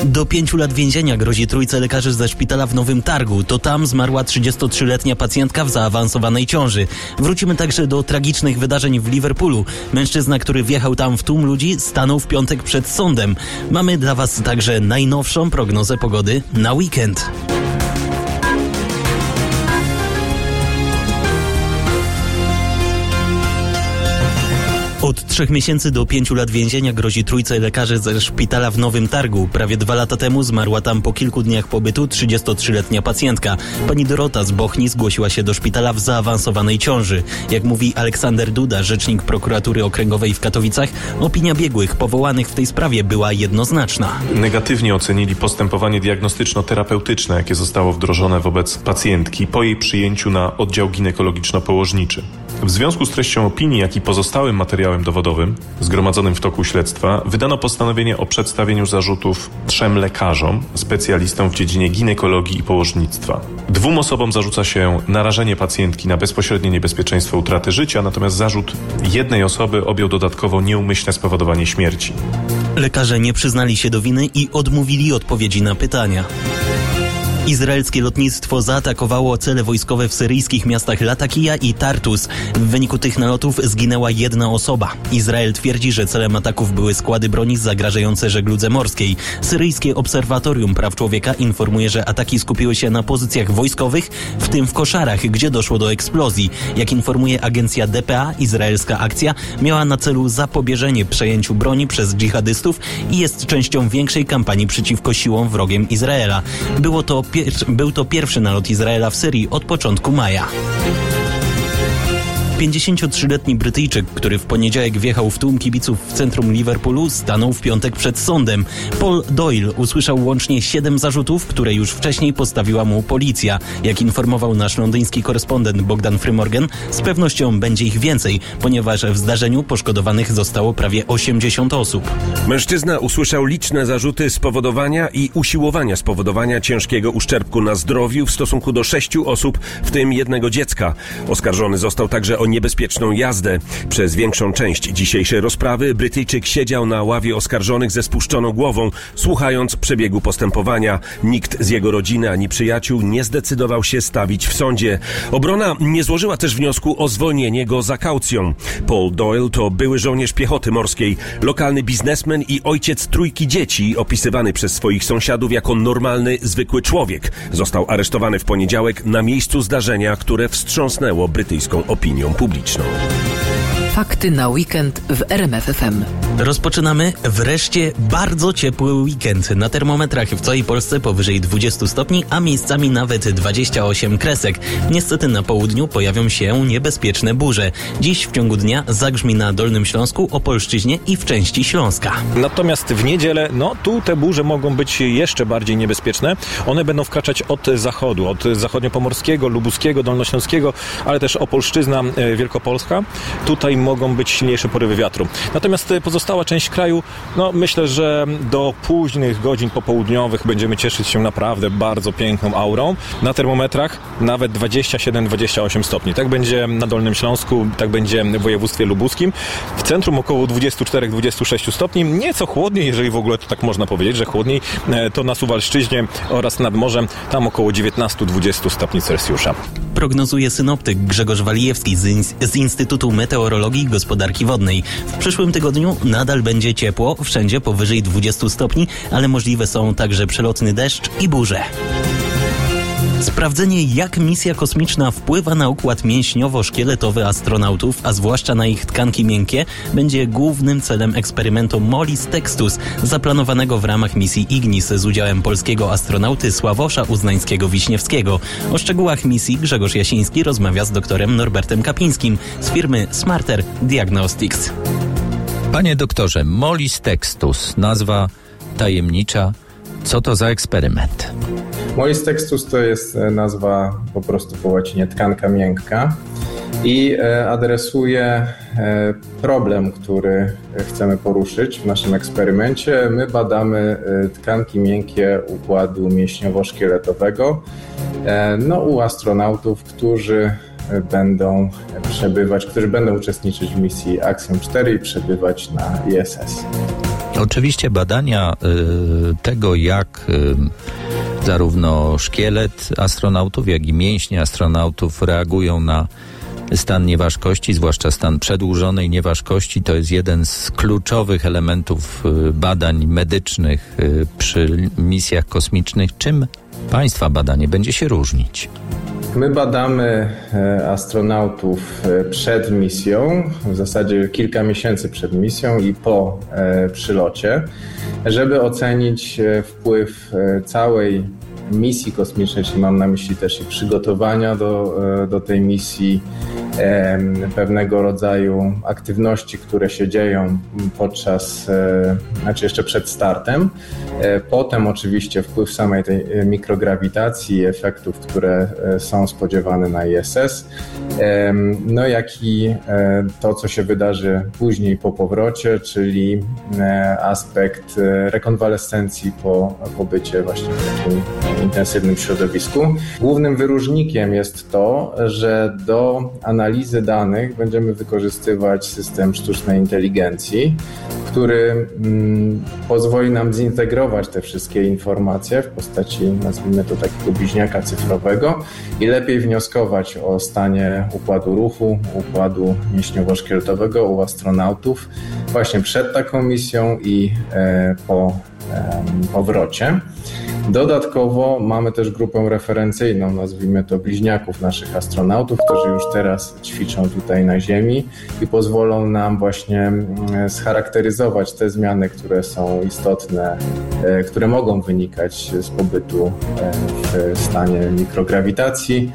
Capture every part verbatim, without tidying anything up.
Do pięciu lat więzienia grozi trójce lekarzy ze szpitala w Nowym Targu. To tam zmarła trzydziestotrzyletnia pacjentka w zaawansowanej ciąży. Wrócimy także do tragicznych wydarzeń w Liverpoolu. Mężczyzna, który wjechał tam w tłum ludzi, stanął w piątek przed sądem. Mamy dla Was także najnowszą prognozę pogody na weekend. Od trzech miesięcy do pięciu lat więzienia grozi trójce lekarzy ze szpitala w Nowym Targu. Prawie dwa lata temu zmarła tam po kilku dniach pobytu trzydziestotrzyletnia pacjentka. Pani Dorota z Bochni zgłosiła się do szpitala w zaawansowanej ciąży. Jak mówi Aleksander Duda, rzecznik prokuratury okręgowej w Katowicach, opinia biegłych powołanych w tej sprawie była jednoznaczna. Negatywnie ocenili postępowanie diagnostyczno-terapeutyczne, jakie zostało wdrożone wobec pacjentki po jej przyjęciu na oddział ginekologiczno-położniczy. W związku z treścią opinii, jak i pozostałym materiałem dowodowym zgromadzonym w toku śledztwa, wydano postanowienie o przedstawieniu zarzutów trzem lekarzom, specjalistom w dziedzinie ginekologii i położnictwa. Dwóm osobom zarzuca się narażenie pacjentki na bezpośrednie niebezpieczeństwo utraty życia, natomiast zarzut jednej osoby objął dodatkowo nieumyślne spowodowanie śmierci. Lekarze nie przyznali się do winy i odmówili odpowiedzi na pytania. Izraelskie lotnictwo zaatakowało cele wojskowe w syryjskich miastach Latakija i Tartus. W wyniku tych nalotów zginęła jedna osoba. Izrael twierdzi, że celem ataków były składy broni zagrażające żegludze morskiej. Syryjskie Obserwatorium Praw Człowieka informuje, że ataki skupiły się na pozycjach wojskowych, w tym w koszarach, gdzie doszło do eksplozji. Jak informuje agencja D P A, izraelska akcja miała na celu zapobieżenie przejęciu broni przez dżihadystów i jest częścią większej kampanii przeciwko siłom wrogiem Izraela. Było to Był to pierwszy nalot Izraela w Syrii od początku maja. pięćdziesięciotrzyletni Brytyjczyk, który w poniedziałek wjechał w tłum kibiców w centrum Liverpoolu, stanął w piątek przed sądem. Paul Doyle usłyszał łącznie siedem zarzutów, które już wcześniej postawiła mu policja. Jak informował nasz londyński korespondent Bogdan Frymorgan, z pewnością będzie ich więcej, ponieważ w zdarzeniu poszkodowanych zostało prawie osiemdziesiąt osób. Mężczyzna usłyszał liczne zarzuty spowodowania i usiłowania spowodowania ciężkiego uszczerbku na zdrowiu w stosunku do sześciu osób, w tym jednego dziecka. Oskarżony został także o niebezpieczną jazdę. Przez większą część dzisiejszej rozprawy Brytyjczyk siedział na ławie oskarżonych ze spuszczoną głową, słuchając przebiegu postępowania. Nikt z jego rodziny ani przyjaciół nie zdecydował się stawić w sądzie. Obrona nie złożyła też wniosku o zwolnienie go za kaucją. Paul Doyle to były żołnierz piechoty morskiej, lokalny biznesmen i ojciec trójki dzieci, opisywany przez swoich sąsiadów jako normalny, zwykły człowiek. Został aresztowany w poniedziałek na miejscu zdarzenia, które wstrząsnęło brytyjską opinią publiczną. Fakty na weekend w R M F F M. Rozpoczynamy wreszcie bardzo ciepły weekend. Na termometrach w całej Polsce powyżej dwudziestu stopni, a miejscami nawet dwadzieścia osiem kresek. Niestety na południu pojawią się niebezpieczne burze. Dziś w ciągu dnia zagrzmi na Dolnym Śląsku, Opolszczyźnie i w części Śląska. Natomiast w niedzielę, no tu te burze mogą być jeszcze bardziej niebezpieczne. One będą wkraczać od zachodu, od zachodniopomorskiego, lubuskiego, dolnośląskiego, ale też Opolszczyzna, Wielkopolska. Tutaj mogą być silniejsze porywy wiatru. Natomiast pozostała część kraju, no myślę, że do późnych godzin popołudniowych będziemy cieszyć się naprawdę bardzo piękną aurą. Na termometrach nawet dwadzieścia siedem dwadzieścia osiem stopni. Tak będzie na Dolnym Śląsku, tak będzie w województwie lubuskim. W centrum około dwadzieścia cztery dwadzieścia sześć stopni. Nieco chłodniej, jeżeli w ogóle to tak można powiedzieć, że chłodniej, to na Suwalszczyźnie oraz nad morzem, tam około dziewiętnaście dwadzieścia stopni Celsjusza. Prognozuje synoptyk Grzegorz Walijewski z, in- z Instytutu Meteorologii i Gospodarki Wodnej. W przyszłym tygodniu nadal będzie ciepło, wszędzie powyżej dwudziestu stopni, ale możliwe są także przelotny deszcz i burze. Sprawdzenie, jak misja kosmiczna wpływa na układ mięśniowo-szkieletowy astronautów, a zwłaszcza na ich tkanki miękkie, będzie głównym celem eksperymentu Mollis Textus, zaplanowanego w ramach misji Ignis z udziałem polskiego astronauty Sławosza Uznańskiego-Wiśniewskiego. O szczegółach misji Grzegorz Jasiński rozmawia z doktorem Norbertem Kapińskim z firmy Smarter Diagnostics. Panie doktorze, Mollis Textus, nazwa tajemnicza. Co to za eksperyment? Mollis Textus to jest nazwa po prostu po łacinie tkanka miękka i adresuje problem, który chcemy poruszyć w naszym eksperymencie. My badamy tkanki miękkie układu mięśniowo-szkieletowego no, u astronautów, którzy będą przebywać, którzy będą uczestniczyć w misji Axiom cztery i przebywać na I S S. Oczywiście badania y, tego, jak y, zarówno szkielet astronautów, jak i mięśnie astronautów reagują na stan nieważkości, zwłaszcza stan przedłużonej nieważkości, to jest jeden z kluczowych elementów y, badań medycznych y, przy misjach kosmicznych. Czym Państwa badanie będzie się różnić? My badamy astronautów przed misją, w zasadzie kilka miesięcy przed misją i po przylocie, żeby ocenić wpływ całej misji kosmicznej, czyli mam na myśli też i przygotowania do, do tej misji, pewnego rodzaju aktywności, które się dzieją podczas, znaczy jeszcze przed startem. Potem oczywiście wpływ samej tej mikrograwitacji i efektów, które są spodziewane na I S S, no jak i to, co się wydarzy później po powrocie, czyli aspekt rekonwalescencji po pobycie właśnie w takim intensywnym środowisku. Głównym wyróżnikiem jest to, że do analizy danych będziemy wykorzystywać system sztucznej inteligencji, który mm, pozwoli nam zintegrować te wszystkie informacje w postaci, nazwijmy to, takiego bliźniaka cyfrowego i lepiej wnioskować o stanie układu ruchu, układu mięśniowo-szkieletowego u astronautów właśnie przed taką misją i e, po e, powrocie. Dodatkowo mamy też grupę referencyjną, nazwijmy to bliźniaków naszych astronautów, którzy już teraz ćwiczą tutaj na Ziemi i pozwolą nam właśnie scharakteryzować te zmiany, które są istotne, które mogą wynikać z pobytu w stanie mikrograwitacji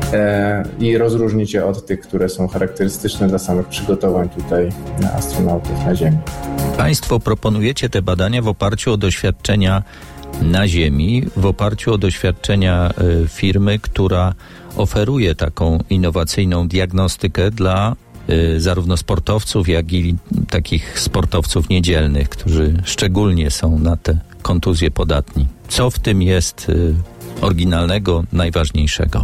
i rozróżnić je od tych, które są charakterystyczne dla samych przygotowań tutaj astronautów na Ziemi. Państwo proponujecie te badania w oparciu o doświadczenia na Ziemi, w oparciu o doświadczenia y, firmy, która oferuje taką innowacyjną diagnostykę dla y, zarówno sportowców, jak i takich sportowców niedzielnych, którzy szczególnie są na te kontuzje podatni. Co w tym jest y, oryginalnego, najważniejszego?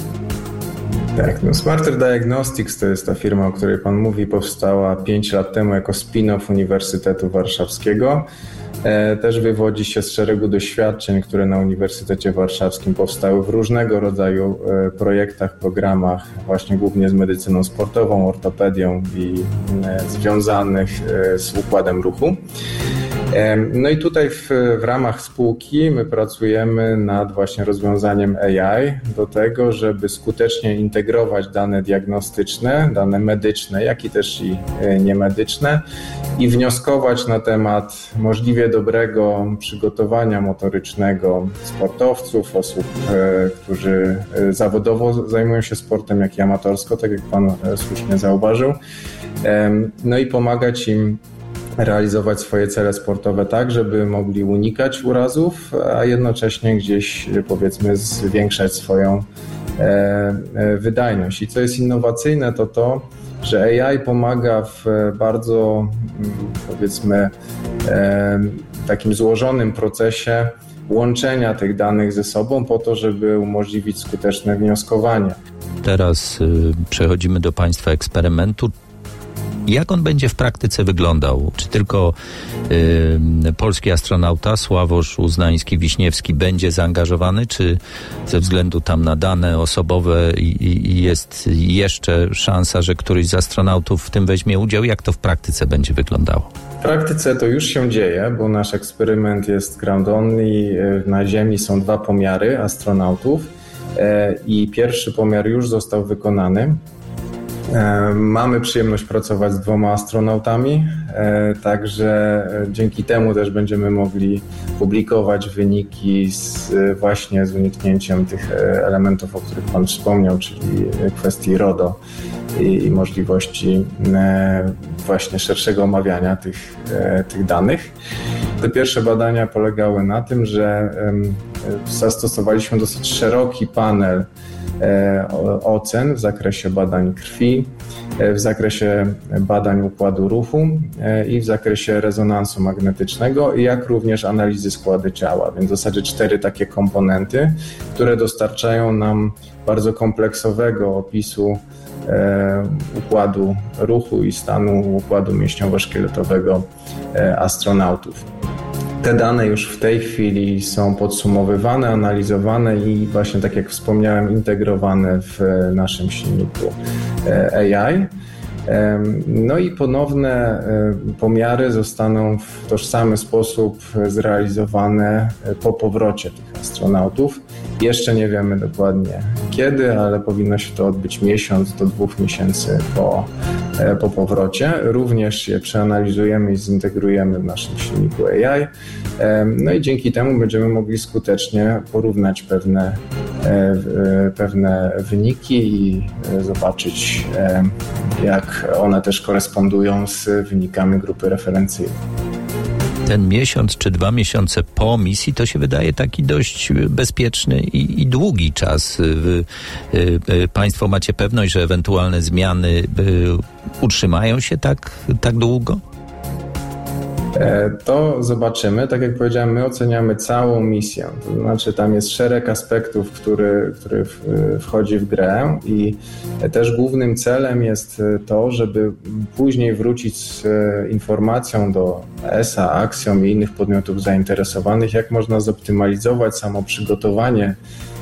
Tak, no Smarter Diagnostics to jest ta firma, o której Pan mówi, powstała pięć lat temu jako spin-off Uniwersytetu Warszawskiego. Też wywodzi się z szeregu doświadczeń, które na Uniwersytecie Warszawskim powstały w różnego rodzaju projektach, programach, właśnie głównie z medycyną sportową, ortopedią i związanych z układem ruchu. No i tutaj w, w ramach spółki my pracujemy nad właśnie rozwiązaniem A I do tego, żeby skutecznie integrować dane diagnostyczne, dane medyczne, jak i też i niemedyczne i wnioskować na temat możliwie dobrego przygotowania motorycznego sportowców, osób, którzy zawodowo zajmują się sportem, jak i amatorsko, tak jak Pan słusznie zauważył, no i pomagać im realizować swoje cele sportowe tak, żeby mogli unikać urazów, a jednocześnie gdzieś, powiedzmy, zwiększać swoją e, e, wydajność. I co jest innowacyjne, to to, że A I pomaga w bardzo, powiedzmy, e, takim złożonym procesie łączenia tych danych ze sobą po to, żeby umożliwić skuteczne wnioskowanie. Teraz y, przechodzimy do Państwa eksperymentu. Jak on będzie w praktyce wyglądał? Czy tylko y, polski astronauta Sławosz Uznański-Wiśniewski będzie zaangażowany, czy ze względu tam na dane osobowe i, i jest jeszcze szansa, że któryś z astronautów w tym weźmie udział? Jak to w praktyce będzie wyglądało? W praktyce to już się dzieje, bo nasz eksperyment jest ground only. Na Ziemi są dwa pomiary astronautów i pierwszy pomiar już został wykonany. Mamy przyjemność pracować z dwoma astronautami, także dzięki temu też będziemy mogli publikować wyniki z, właśnie z uniknięciem tych elementów, o których Pan wspomniał, czyli kwestii RODO i, i możliwości właśnie szerszego omawiania tych, tych danych. Te pierwsze badania polegały na tym, że zastosowaliśmy dosyć szeroki panel ocen w zakresie badań krwi, w zakresie badań układu ruchu i w zakresie rezonansu magnetycznego, jak również analizy składu ciała, więc w zasadzie cztery takie komponenty, które dostarczają nam bardzo kompleksowego opisu układu ruchu i stanu układu mięśniowo-szkieletowego astronautów. Te dane już w tej chwili są podsumowywane, analizowane i właśnie, tak jak wspomniałem, integrowane w naszym silniku A I. No i ponowne pomiary zostaną w tożsamy sposób zrealizowane po powrocie tych astronautów. Jeszcze nie wiemy dokładnie kiedy, ale powinno się to odbyć miesiąc do dwóch miesięcy po, po powrocie. Również je przeanalizujemy i zintegrujemy w naszym silniku A I. No i dzięki temu będziemy mogli skutecznie porównać pewne, pewne wyniki i zobaczyć, jak one też korespondują z wynikami grupy referencyjnej. Ten miesiąc czy dwa miesiące po misji to się wydaje taki dość bezpieczny i, i długi czas. Wy, y, państwo macie pewność, że ewentualne zmiany y, utrzymają się tak, tak długo? To zobaczymy. Tak jak powiedziałem, my oceniamy całą misję. To znaczy, tam jest szereg aspektów, który, który wchodzi w grę i też głównym celem jest to, żeby później wrócić z informacją do E S A, Axiom i innych podmiotów zainteresowanych, jak można zoptymalizować samo przygotowanie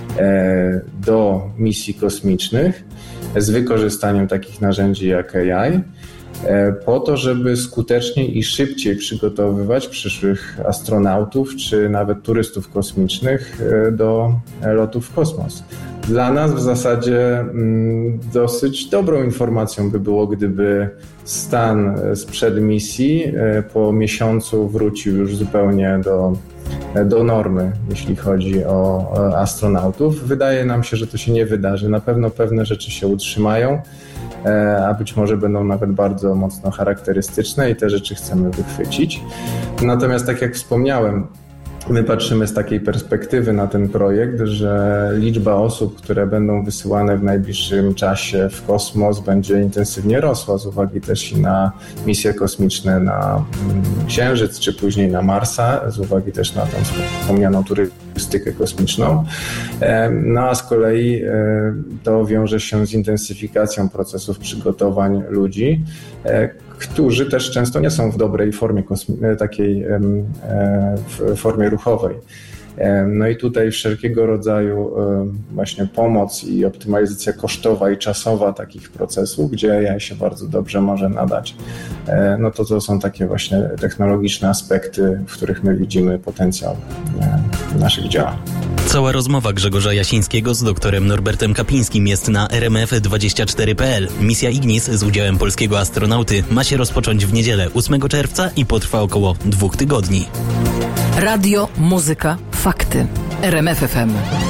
do misji kosmicznych z wykorzystaniem takich narzędzi jak A I, po to, żeby skuteczniej i szybciej przygotowywać przyszłych astronautów czy nawet turystów kosmicznych do lotów w kosmos. Dla nas w zasadzie dosyć dobrą informacją by było, gdyby stan sprzed misji po miesiącu wrócił już zupełnie do, do normy, jeśli chodzi o astronautów. Wydaje nam się, że to się nie wydarzy. Na pewno pewne rzeczy się utrzymają, a być może będą nawet bardzo mocno charakterystyczne i te rzeczy chcemy wychwycić. Natomiast tak jak wspomniałem, my patrzymy z takiej perspektywy na ten projekt, że liczba osób, które będą wysyłane w najbliższym czasie w kosmos, będzie intensywnie rosła z uwagi też i na misje kosmiczne na Księżyc, czy później na Marsa, z uwagi też na tą wspomnianą turystykę kosmiczną. No a z kolei to wiąże się z intensyfikacją procesów przygotowań ludzi, którzy też często nie są w dobrej formie kosmi- takiej w formie ruchowej. No i tutaj wszelkiego rodzaju właśnie pomoc i optymalizacja kosztowa i czasowa takich procesów, gdzie A I się bardzo dobrze może nadać. No to to są takie właśnie technologiczne aspekty, w których my widzimy potencjał naszych działań. Cała rozmowa Grzegorza Jasińskiego z doktorem Norbertem Kapińskim jest na R M F dwadzieścia cztery kropka p l. Misja Ignis z udziałem polskiego astronauty ma się rozpocząć w niedzielę ósmego czerwca i potrwa około dwóch tygodni. Radio, muzyka, fakty. R M F F M.